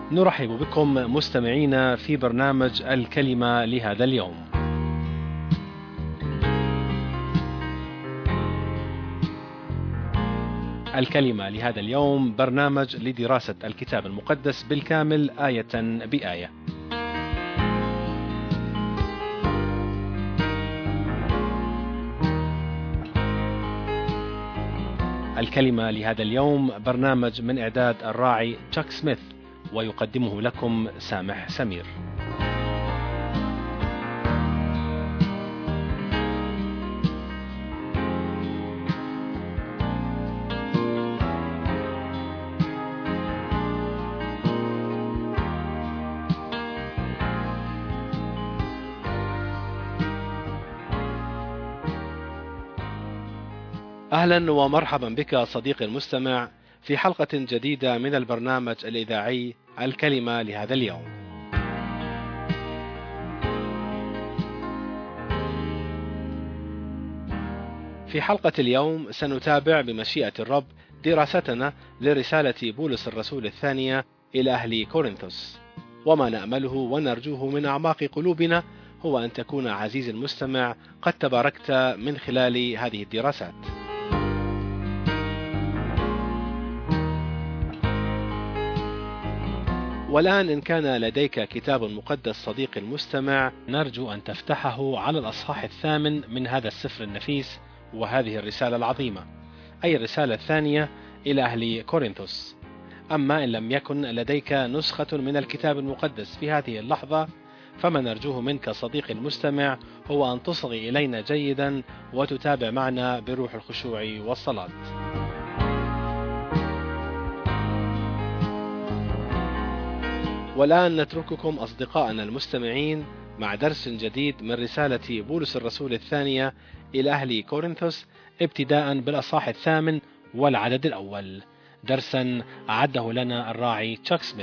نرحب بكم مستمعينا في برنامج الكلمة لهذا اليوم. الكلمة لهذا اليوم برنامج لدراسة الكتاب المقدس بالكامل آية بآية. الكلمة لهذا اليوم برنامج من إعداد الراعي تشاك سميث، ويقدمه لكم سامح سمير. أهلا ومرحبا بك صديقي المستمع في حلقة جديدة من البرنامج الإذاعي الكلمة لهذا اليوم. في حلقة اليوم سنتابع بمشيئة الرب دراستنا لرسالة بولس الرسول الثانية إلى أهل كورنثوس، وما نأمله ونرجوه من أعماق قلوبنا هو أن تكون عزيزي المستمع قد تباركت من خلال هذه الدراسات. والآن إن كان لديك كتاب مقدس صديقي المستمع، نرجو أن تفتحه على الأصحاح 8 من هذا السفر النفيس وهذه الرسالة العظيمة، أي الرسالة الثانية إلى أهل كورنثوس. أما إن لم يكن لديك نسخة من الكتاب المقدس في هذه اللحظة، فما نرجوه منك صديقي المستمع هو أن تصغي إلينا جيدا وتتابع معنا بروح الخشوع والصلاة. والآن نترككم أصدقائنا المستمعين مع درس جديد من رسالة بولس الرسول الثانية إلى أهل كورنثوس، ابتداء بالأصحاح 8 والعدد الأول، درسا أعده لنا الراعي تشاك سميث.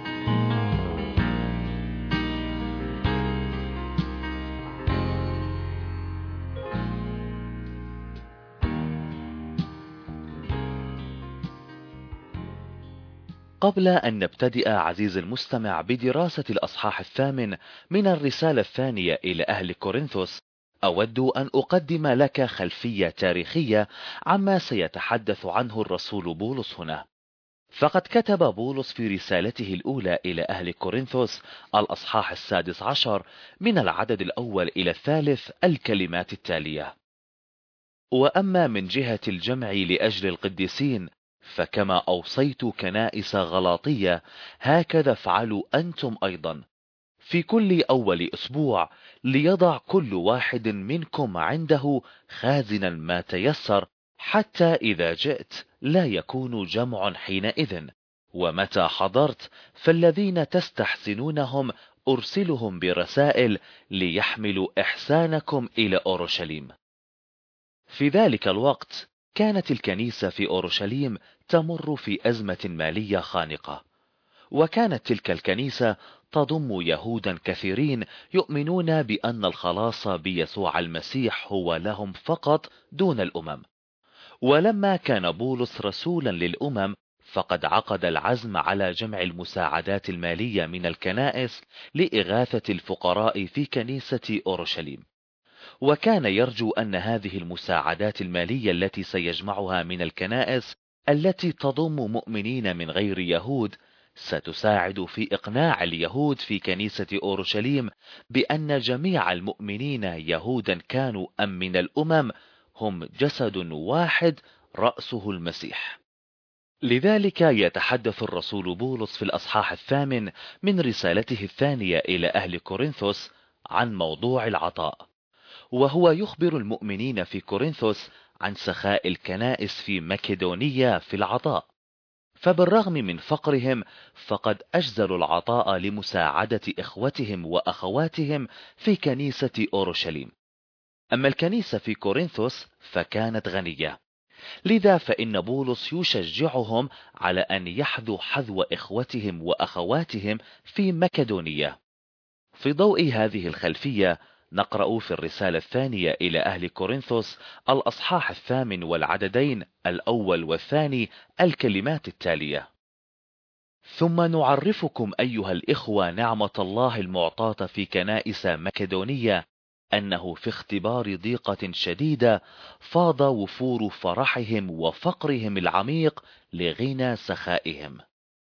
قبل أن نبتدئ عزيز المستمع بدراسة الأصحاح 8 من الرسالة الثانية إلى أهل كورنثوس، أود أن أقدم لك خلفية تاريخية عما سيتحدث عنه الرسول بولس هنا. فقد كتب بولس في رسالته الأولى إلى أهل كورنثوس الأصحاح 16 من العدد الأول إلى 3 الكلمات التالية: وأما من جهة الجمع لأجل القديسين، فكما أوصيت كنائس غلاطية هكذا افعلوا أنتم أيضا في كل أول أسبوع، ليضع كل واحد منكم عنده خازنا ما تيسر، حتى إذا جئت لا يكون جمع حينئذ، ومتى حضرت فالذين تستحسنونهم أرسلهم برسائل ليحملوا إحسانكم إلى أورشليم. في ذلك الوقت كانت الكنيسة في أورشليم تمر في أزمة مالية خانقة، وكانت تلك الكنيسة تضم يهودا كثيرين يؤمنون بأن الخلاص بيسوع المسيح هو لهم فقط دون الأمم. ولما كان بولس رسولا للأمم، فقد عقد العزم على جمع المساعدات المالية من الكنائس لإغاثة الفقراء في كنيسة أورشليم، وكان يرجو أن هذه المساعدات المالية التي سيجمعها من الكنائس التي تضم مؤمنين من غير يهود ستساعد في إقناع اليهود في كنيسة أورشليم بأن جميع المؤمنين يهودا كانوا أم من الأمم هم جسد واحد رأسه المسيح. لذلك يتحدث الرسول بولس في الأصحاح 8 من رسالته الثانية إلى أهل كورنثوس عن موضوع العطاء، وهو يخبر المؤمنين في كورنثوس عن سخاء الكنائس في مكدونية في العطاء، فبالرغم من فقرهم فقد أجزلوا العطاء لمساعدة إخوتهم وأخواتهم في كنيسة أورشليم. أما الكنيسة في كورنثوس فكانت غنية، لذا فإن بولس يشجعهم على أن يحذوا حذو إخوتهم وأخواتهم في مكدونية. في ضوء هذه الخلفية نقرأ في الرسالة الثانية إلى أهل كورنثوس الأصحاح 8 والعددين الأول والثاني الكلمات التالية: ثم نعرفكم أيها الإخوة نعمة الله المعطاة في كنائس مكدونية، أنه في اختبار ضيقة شديدة فاض وفور فرحهم وفقرهم العميق لغنى سخائهم.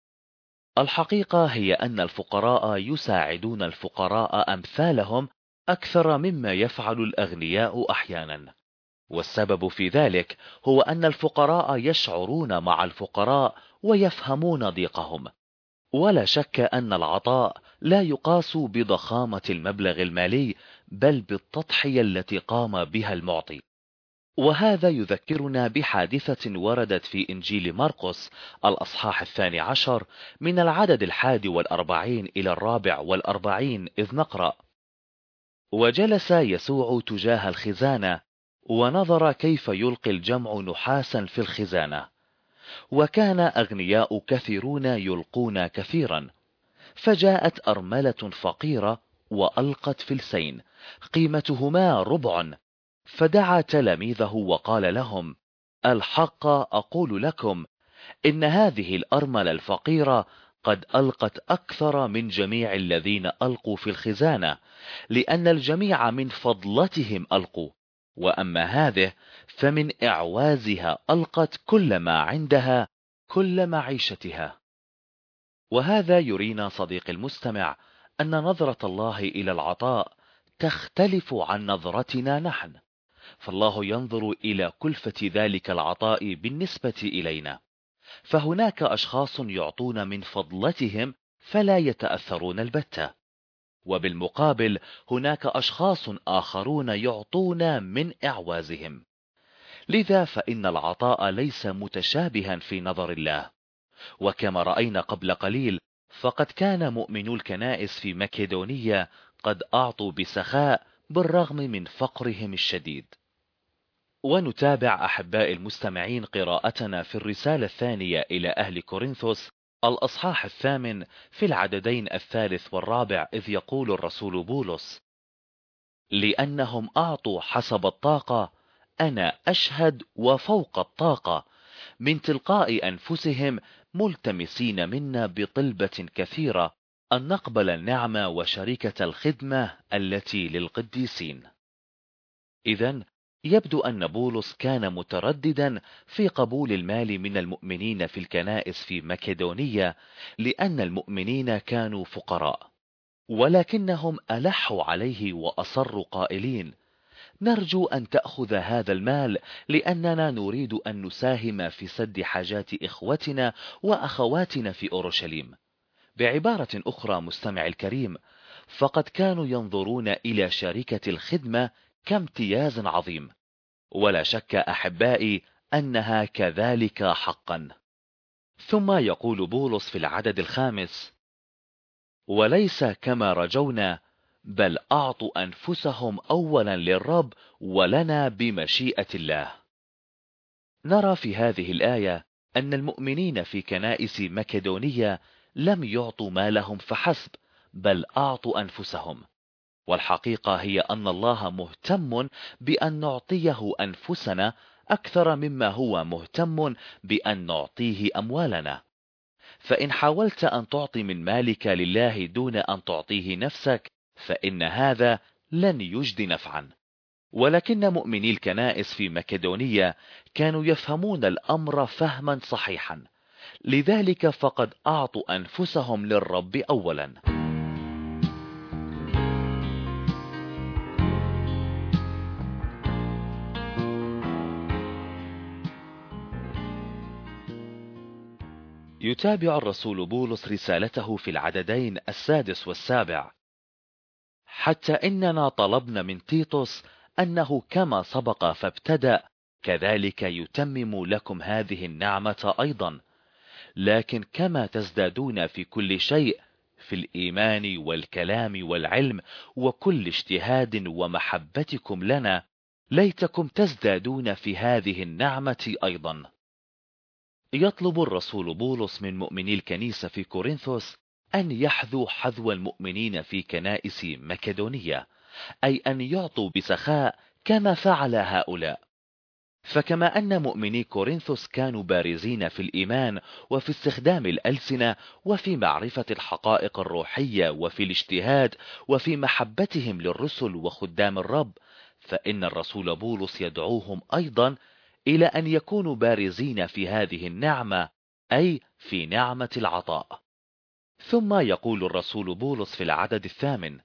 الحقيقة هي أن الفقراء يساعدون الفقراء أمثالهم أكثر مما يفعل الأغنياء أحيانا، والسبب في ذلك هو أن الفقراء يشعرون مع الفقراء ويفهمون ضيقهم. ولا شك أن العطاء لا يقاس بضخامة المبلغ المالي، بل بالتضحية التي قام بها المعطي. وهذا يذكرنا بحادثة وردت في إنجيل مرقس الأصحاح 12 من العدد 41 إلى 44، إذ نقرأ: وجلس يسوع تجاه الخزانة ونظر كيف يلقي الجمع نحاسا في الخزانة، وكان أغنياء كثيرون يلقون كثيرا، فجاءت أرملة فقيرة وألقت فلسين قيمتهما 1/4، فدعا تلاميذه وقال لهم: الحق أقول لكم إن هذه الأرملة الفقيرة قد ألقت أكثر من جميع الذين ألقوا في الخزانة، لأن الجميع من فضلتهم ألقوا، وأما هذه فمن إعوازها ألقت كل ما عندها، كل معيشتها. وهذا يرينا صديق المستمع أن نظرة الله إلى العطاء تختلف عن نظرتنا نحن، فالله ينظر إلى كلفة ذلك العطاء بالنسبة إلينا، فهناك أشخاص يعطون من فضلتهم فلا يتأثرون البتة، وبالمقابل هناك أشخاص آخرون يعطون من إعوازهم. لذا فإن العطاء ليس متشابها في نظر الله. وكما رأينا قبل قليل، فقد كان مؤمنو الكنائس في مكدونية قد أعطوا بسخاء بالرغم من فقرهم الشديد. ونتابع أحباء المستمعين قراءتنا في الرسالة الثانية إلى أهل كورنثوس الأصحاح 8 في العددين 3 و4، إذ يقول الرسول بولس: لأنهم أعطوا حسب الطاقة، أنا أشهد وفوق الطاقة، من تلقاء أنفسهم ملتمسين منا بطلبة كثيرة أن نقبل النعمة وشركة الخدمة التي للقديسين. إذن يبدو أن بولس كان مترددا في قبول المال من المؤمنين في الكنائس في مكدونية، لأن المؤمنين كانوا فقراء، ولكنهم ألحوا عليه وأصروا قائلين: نرجو أن تأخذ هذا المال لأننا نريد أن نساهم في سد حاجات إخوتنا وأخواتنا في أورشليم. بعبارة أخرى مستمع الكريم، فقد كانوا ينظرون إلى شركة الخدمة كامتياز عظيم، ولا شك أحبائي أنها كذلك حقا. ثم يقول بولس في العدد 5: وليس كما رجونا، بل أعطوا أنفسهم أولا للرب ولنا بمشيئة الله. نرى في هذه الآية أن المؤمنين في كنائس مكدونية لم يعطوا مالهم فحسب، بل أعطوا أنفسهم. والحقيقة هي أن الله مهتم بأن نعطيه أنفسنا أكثر مما هو مهتم بأن نعطيه أموالنا. فإن حاولت أن تعطي من مالك لله دون أن تعطيه نفسك، فإن هذا لن يجد نفعا. ولكن مؤمني الكنائس في مكدونية كانوا يفهمون الأمر فهما صحيحا، لذلك فقد أعطوا أنفسهم للرب أولا. يتابع الرسول بولس رسالته في العددين 6 و7: حتى إننا طلبنا من تيتوس أنه كما سبق فابتدأ كذلك يتمم لكم هذه النعمة أيضا، لكن كما تزدادون في كل شيء، في الإيمان والكلام والعلم وكل اجتهاد ومحبتكم لنا، ليتكم تزدادون في هذه النعمة أيضا. يطلب الرسول بولس من مؤمني الكنيسة في كورنثوس أن يحذوا حذو المؤمنين في كنائس مكدونية، أي أن يعطوا بسخاء كما فعل هؤلاء. فكما أن مؤمني كورنثوس كانوا بارزين في الإيمان وفي استخدام الألسنة وفي معرفة الحقائق الروحية وفي الاجتهاد وفي محبتهم للرسل وخدام الرب، فإن الرسول بولس يدعوهم أيضا إلى أن يكونوا بارزين في هذه النعمة، أي في نعمة العطاء. ثم يقول الرسول بولس في العدد 8: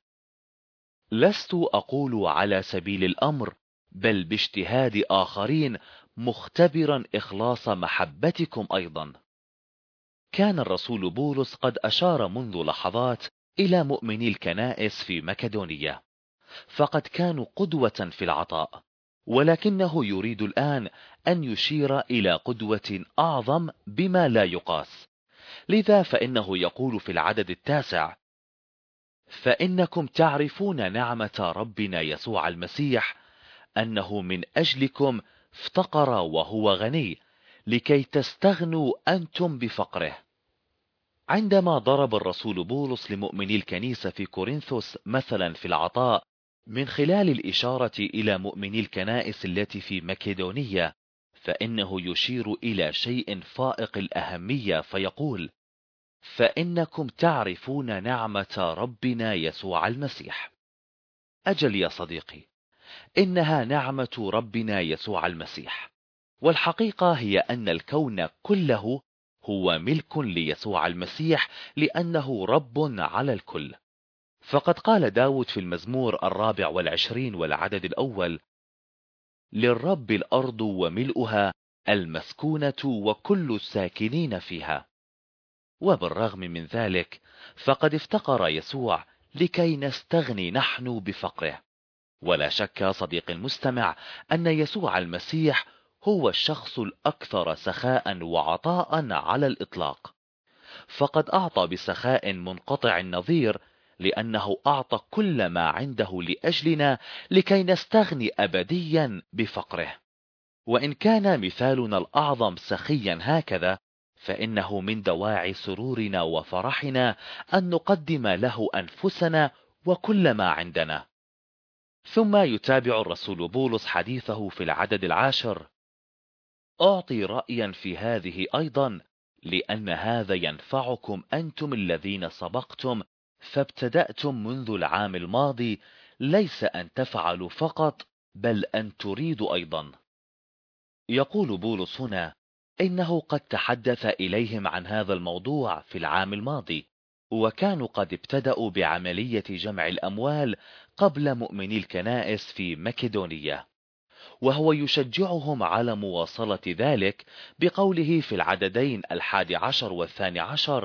لست أقول على سبيل الأمر، بل باجتهاد آخرين، مختبرا إخلاص محبتكم أيضا. كان الرسول بولس قد أشار منذ لحظات إلى مؤمني الكنائس في مكدونية، فقد كانوا قدوة في العطاء، ولكنه يريد الآن أن يشير إلى قدوة أعظم بما لا يقاس. لذا فإنه يقول في العدد 9: فإنكم تعرفون نعمة ربنا يسوع المسيح، أنه من أجلكم افتقر وهو غني، لكي تستغنوا أنتم بفقره. عندما ضرب الرسول بولس لمؤمني الكنيسة في كورنثوس مثلا في العطاء من خلال الإشارة إلى مؤمني الكنائس التي في مكدونية، فإنه يشير إلى شيء فائق الأهمية، فيقول: فإنكم تعرفون نعمة ربنا يسوع المسيح. أجل يا صديقي، إنها نعمة ربنا يسوع المسيح، والحقيقة هي أن الكون كله هو ملك ليسوع المسيح، لأنه رب على الكل. فقد قال داود في المزمور 24 والعدد 1: للرب الأرض وملؤها، المسكونة وكل الساكنين فيها. وبالرغم من ذلك فقد افتقر يسوع لكي نستغني نحن بفقره. ولا شك صديقي المستمع أن يسوع المسيح هو الشخص الأكثر سخاء وعطاء على الإطلاق، فقد أعطى بسخاء منقطع النظير، لأنه أعطى كل ما عنده لأجلنا لكي نستغني أبديا بفقره. وإن كان مثالنا الأعظم سخيا هكذا، فإنه من دواعي سرورنا وفرحنا أن نقدم له أنفسنا وكل ما عندنا. ثم يتابع الرسول بولس حديثه في العدد 10: أعطي رأيا في هذه أيضا، لأن هذا ينفعكم أنتم الذين سبقتم فابتدأتم منذ العام الماضي، ليس أن تفعلوا فقط، بل أن تريدوا أيضا. يقول بولس هنا إنه قد تحدث إليهم عن هذا الموضوع في العام الماضي، وكانوا قد ابتدأوا بعملية جمع الأموال قبل مؤمني الكنائس في مكدونية، وهو يشجعهم على مواصلة ذلك بقوله في العددين 11 و12: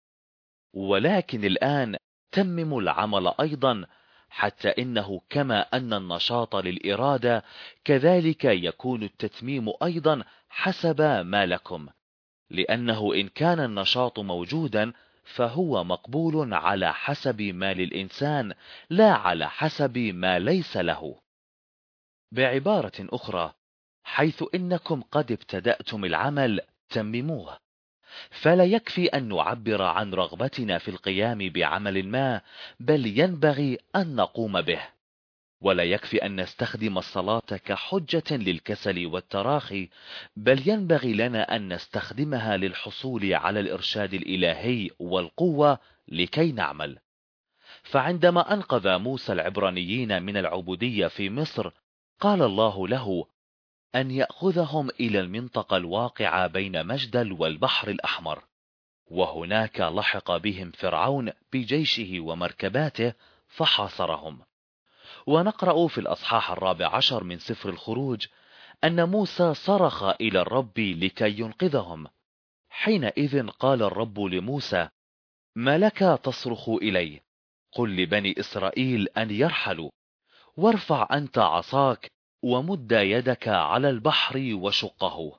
ولكن الآن تمموا العمل أيضا، حتى إنه كما أن النشاط للإرادة، كذلك يكون التتميم أيضا حسب ما لكم، لأنه إن كان النشاط موجودا فهو مقبول على حسب ما للإنسان، لا على حسب ما ليس له. بعبارة أخرى، حيث إنكم قد ابتدأتم العمل تمموه. فلا يكفي أن نعبر عن رغبتنا في القيام بعمل ما، بل ينبغي أن نقوم به. ولا يكفي أن نستخدم الصلاة كحجة للكسل والتراخي، بل ينبغي لنا أن نستخدمها للحصول على الإرشاد الإلهي والقوة لكي نعمل. فعندما أنقذ موسى العبرانيين من العبودية في مصر، قال الله له أن يأخذهم إلى المنطقة الواقعة بين مجدل والبحر الأحمر، وهناك لحق بهم فرعون بجيشه ومركباته فحاصرهم. ونقرأ في الأصحاح 14 من سفر الخروج أن موسى صرخ إلى الرب لكي ينقذهم. حينئذ قال الرب لموسى: ما لك تصرخ إلي؟ قل لبني إسرائيل أن يرحلوا، وارفع أنت عصاك ومد يدك على البحر وشقه.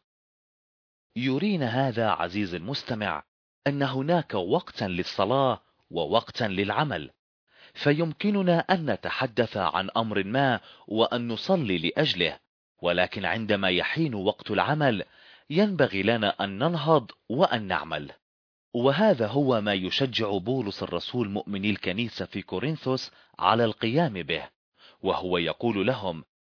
يرينا هذا عزيز المستمع أن هناك وقتا للصلاة ووقتا للعمل، فيمكننا أن نتحدث عن أمر ما وأن نصلي لأجله، ولكن عندما يحين وقت العمل ينبغي لنا أن ننهض وأن نعمل. وهذا هو ما يشجع بولس الرسول مؤمني الكنيسة في كورنثوس على القيام به، وهو يقول لهم: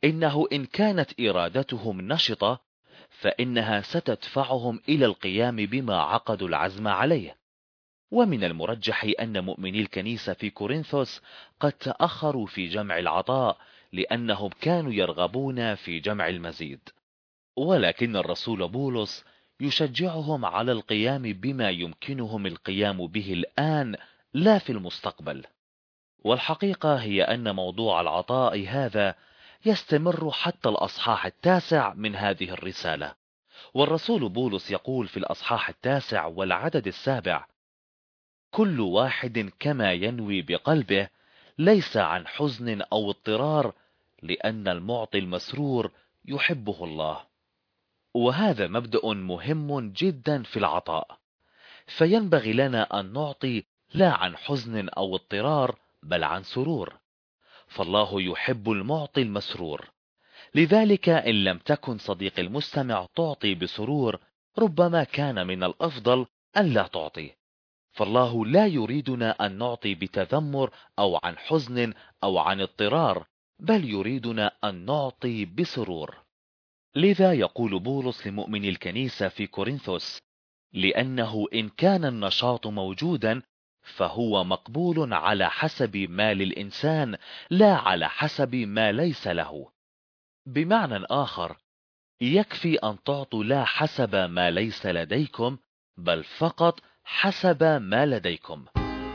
إنه إن كانت إرادتهم نشطة فإنها ستدفعهم إلى القيام بما عقدوا العزم عليه. ومن المرجح أن مؤمني الكنيسة في كورنثوس قد تأخروا في جمع العطاء لأنهم كانوا يرغبون في جمع المزيد، ولكن الرسول بولس يشجعهم على القيام بما يمكنهم القيام به الآن لا في المستقبل. والحقيقة هي أن موضوع العطاء هذا يستمر حتى الأصحاح 9 من هذه الرسالة، والرسول بولس يقول في الأصحاح 9 والعدد 7: كل واحد كما ينوي بقلبه، ليس عن حزن أو اضطرار، لأن المعطي المسرور يحبه الله. وهذا مبدأ مهم جدا في العطاء، فينبغي لنا أن نعطي لا عن حزن أو اضطرار بل عن سرور، فالله يحب المعطي المسرور. لذلك إن لم تكن صديق المستمع تعطي بسرور، ربما كان من الأفضل أن لا تعطي، فالله لا يريدنا أن نعطي بتذمر أو عن حزن أو عن اضطرار، بل يريدنا أن نعطي بسرور. لذا يقول بولس لمؤمني الكنيسة في كورنثوس: لأنه إن كان النشاط موجودا فهو مقبول على حسب ما للإنسان، لا على حسب ما ليس له. بمعنى آخر، يكفي أن تعطوا لا حسب ما ليس لديكم، بل فقط حسب ما لديكم.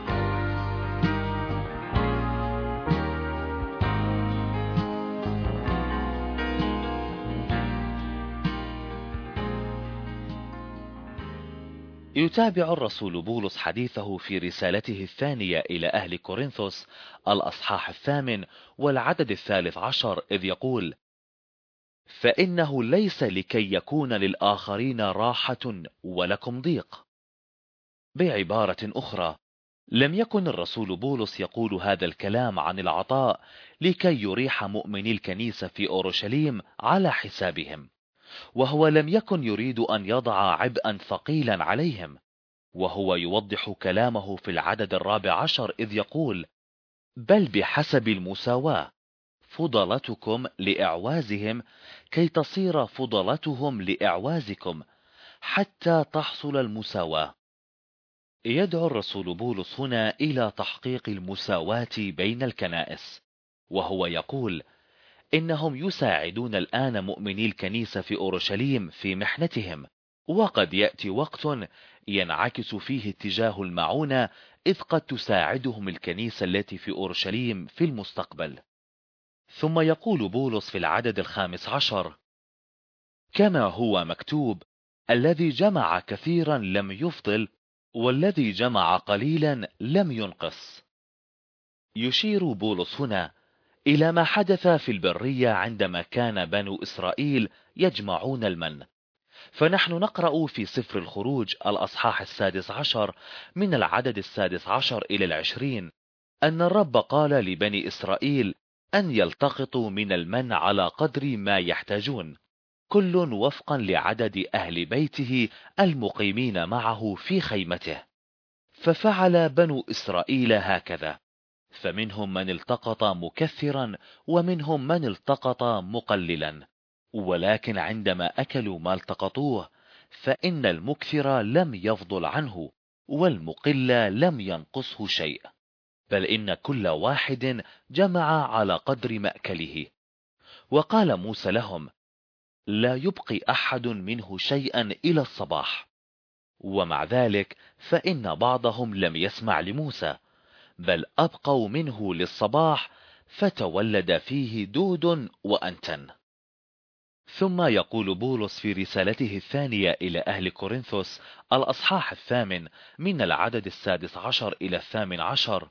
يتابع الرسول بولس حديثه في رسالته الثانية إلى أهل كورنثوس الأصحاح 8 والعدد 13، إذ يقول: فإنه ليس لكي يكون للآخرين راحة ولكم ضيق. بعبارة أخرى، لم يكن الرسول بولس يقول هذا الكلام عن العطاء لكي يريح مؤمني الكنيسة في أورشليم على حسابهم، وهو لم يكن يريد أن يضع عبئا ثقيلا عليهم. وهو يوضح كلامه في العدد 14، إذ يقول: بل بحسب المساواة فضلتكم لإعوازهم، كي تصير فضلتهم لإعوازكم، حتى تحصل المساواة. يدعو الرسول بولس هنا إلى تحقيق المساواة بين الكنائس، وهو يقول إنهم يساعدون الآن مؤمني الكنيسة في أورشليم في محنتهم، وقد يأتي وقت ينعكس فيه اتجاه المعونة، إذ قد تساعدهم الكنيسة التي في أورشليم في المستقبل. ثم يقول بولس في العدد 15: كما هو مكتوب: الذي جمع كثيرا لم يفضل، والذي جمع قليلا لم ينقص. يشير بولس هنا إلى ما حدث في البرية عندما كان بنو إسرائيل يجمعون المن. فنحن نقرأ في سفر الخروج الأصحاح 16 من العدد 16 إلى 20 أن الرب قال لبني إسرائيل أن يلتقطوا من المن على قدر ما يحتاجون، كل وفقا لعدد أهل بيته المقيمين معه في خيمته. ففعل بنو إسرائيل هكذا، فمنهم من التقط مكثرا ومنهم من التقط مقللا، ولكن عندما أكلوا ما التقطوه فإن المكثر لم يفضل عنه، والمقل لم ينقصه شيء، بل إن كل واحد جمع على قدر مأكله. وقال موسى لهم: لا يبقي أحد منه شيئا إلى الصباح. ومع ذلك فإن بعضهم لم يسمع لموسى، بل أبقوا منه للصباح، فتولد فيه دود وأنتن. ثم يقول بولس في رسالته الثانية إلى أهل كورنثوس الأصحاح 8 من العدد 16 إلى 18: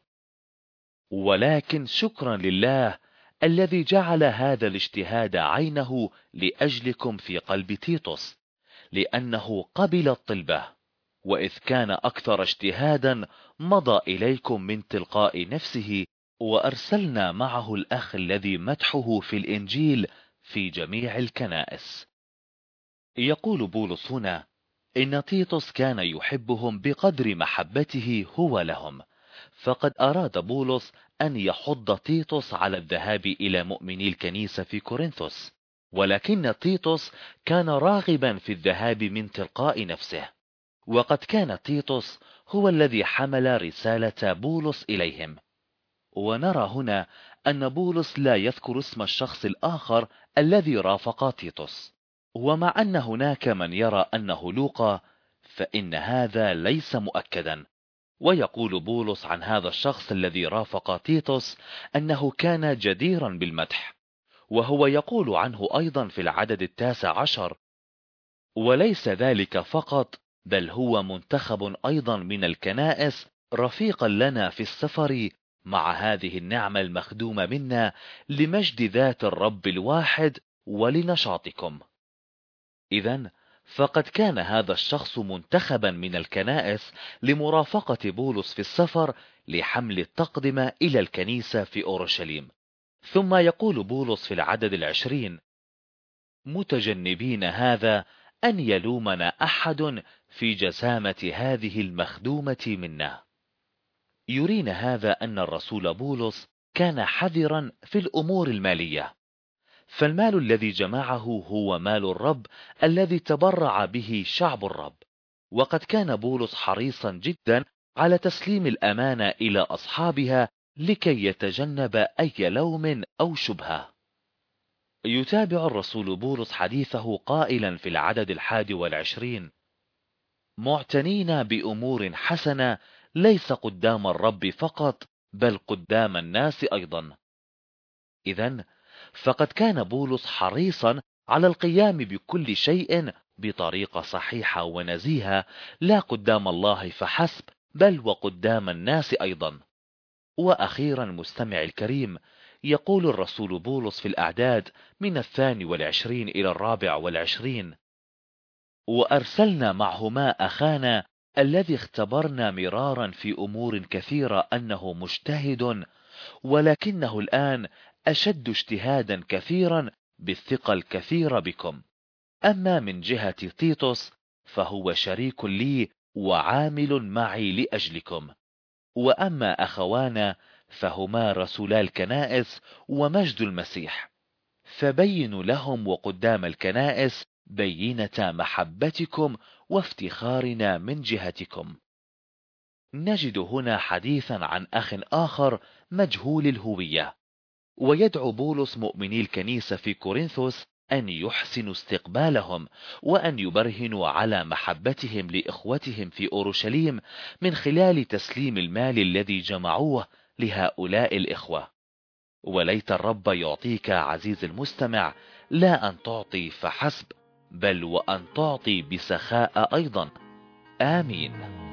ولكن شكرا لله الذي جعل هذا الاجتهاد عينه لأجلكم في قلب تيتوس، لأنه قبل الطلبة، وإذ كان أكثر اجتهادا مضى إليكم من تلقاء نفسه، وأرسلنا معه الأخ الذي مدحه في الإنجيل في جميع الكنائس. يقول بولس هنا إن تيتوس كان يحبهم بقدر محبته هو لهم، فقد أراد بولس أن يحض تيتوس على الذهاب إلى مؤمني الكنيسة في كورنثوس، ولكن تيتوس كان راغبا في الذهاب من تلقاء نفسه، وقد كان تيتوس هو الذي حمل رسالة بولس إليهم. ونرى هنا أن بولس لا يذكر اسم الشخص الآخر الذي رافق تيتوس، ومع أن هناك من يرى أنه لوقا، فإن هذا ليس مؤكدا. ويقول بولس عن هذا الشخص الذي رافق تيتوس أنه كان جديرا بالمدح، وهو يقول عنه أيضا في العدد 19: وليس ذلك فقط، بل هو منتخب أيضا من الكنائس، رفيقا لنا في السفر مع هذه النعمة المخدومة منا، لمجد ذات الرب الواحد ولنشاطكم. إذن فقد كان هذا الشخص منتخبا من الكنائس لمرافقة بولس في السفر لحمل التقدمة إلى الكنيسة في أورشليم. ثم يقول بولس في العدد 20: متجنبين هذا أن يلومنا أحد في جسامة هذه المخدومة منا. يرينا هذا أن الرسول بولس كان حذرا في الأمور المالية، فالمال الذي جمعه هو مال الرب الذي تبرع به شعب الرب، وقد كان بولس حريصا جدا على تسليم الأمانة إلى أصحابها لكي يتجنب أي لوم أو شبهة. يتابع الرسول بولس حديثه قائلا في العدد 21: معتنين بأمور حسنة، ليس قدام الرب فقط، بل قدام الناس أيضا. إذن فقد كان بولس حريصا على القيام بكل شيء بطريقة صحيحة ونزيهة، لا قدام الله فحسب، بل وقدام الناس أيضا. وأخيرا مستمع الكريم، يقول الرسول بولس في الأعداد من 22 إلى 24: وأرسلنا معهما أخانا الذي اختبرنا مرارا في أمور كثيرة أنه مجتهد، ولكنه الآن أشد اجتهادا كثيرا بالثقة الكثيرة بكم. أما من جهة تيتوس فهو شريك لي وعامل معي لأجلكم. وأما أخوانا فهما رسولا الكنائس ومجد المسيح، فبينوا لهم وقدام الكنائس بينة محبتكم وافتخارنا من جهتكم. نجد هنا حديثا عن أخ آخر مجهول الهوية، ويدعو بولس مؤمني الكنيسة في كورنثوس أن يحسنوا استقبالهم، وأن يبرهنوا على محبتهم لإخوتهم في أورشليم من خلال تسليم المال الذي جمعوه لهؤلاء الإخوة. وليت الرب يعطيك عزيز المستمع لا أن تعطي فحسب، بل وأن تعطي بسخاء أيضا. آمين.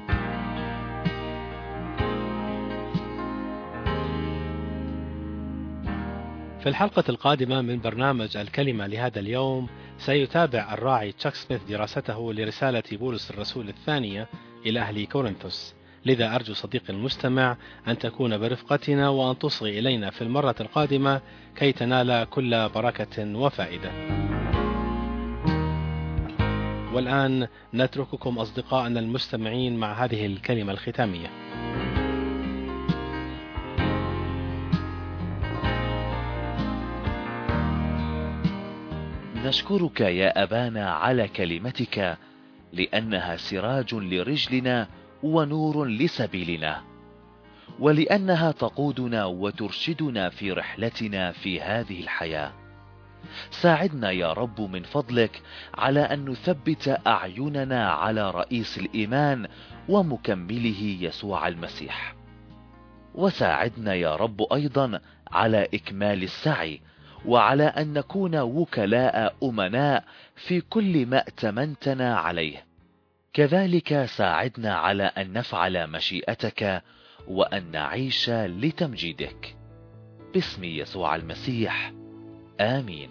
في الحلقة القادمة من برنامج الكلمة لهذا اليوم سيتابع الراعي تشاك سميث دراسته لرسالة بولس الرسول الثانية إلى أهل كورنثوس. لذا أرجو صديقي المستمع أن تكون برفقتنا وأن تصغي إلينا في المرة القادمة كي تنال كل بركة وفائدة. والآن نترككم أصدقائنا المستمعين مع هذه الكلمة الختامية. نشكرك يا أبانا على كلمتك، لأنها سراج لرجلنا ونور لسبيلنا، ولأنها تقودنا وترشدنا في رحلتنا في هذه الحياة. ساعدنا يا رب من فضلك على أن نثبت أعيننا على رئيس الإيمان ومكمله يسوع المسيح، وساعدنا يا رب أيضا على إكمال السعي، وعلى أن نكون وكلاء أمناء في كل ما ائتمنتنا عليه. كذلك ساعدنا على أن نفعل مشيئتك وأن نعيش لتمجيدك. باسم يسوع المسيح، آمين.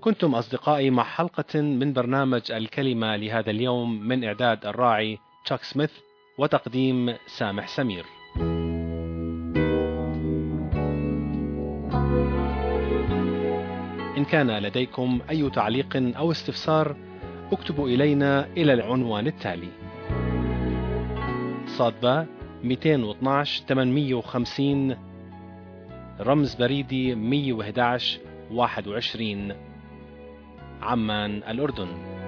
كنتم أصدقائي مع حلقة من برنامج الكلمة لهذا اليوم من إعداد الراعي تشاك سميث وتقديم سامح سمير. إن كان لديكم أي تعليق أو استفسار اكتبوا إلينا إلى العنوان التالي: صادبة 212 850 رمز بريدي 111 21 عمان الأردن.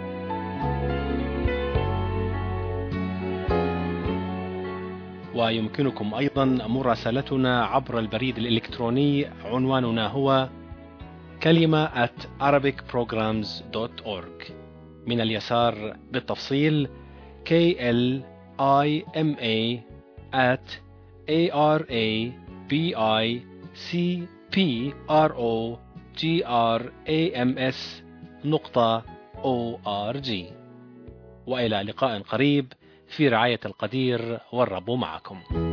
ويمكنكم أيضا مراسلتنا عبر البريد الإلكتروني، عنواننا هو كلمة @arabicprograms.org. من اليسار بالتفصيل KLIMA@arabicprograms.org. وإلى لقاء قريب في رعاية القدير، والرب معكم.